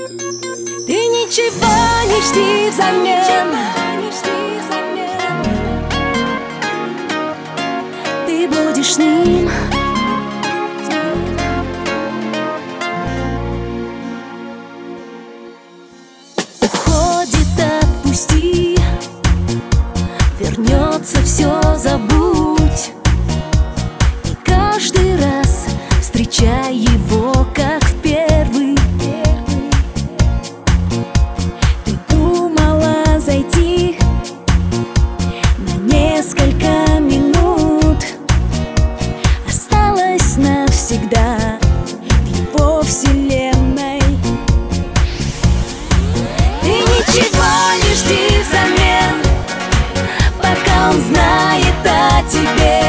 Ты ничего не жди взамен. Ты будешь с ним. Уходит, отпусти. Вернется, все забудь. И каждый раз встречай его, как в первый. Ты думала зайти на несколько минут, осталась навсегда в его вселенной. Ты ничего не жди взамен, пока он знает о тебе.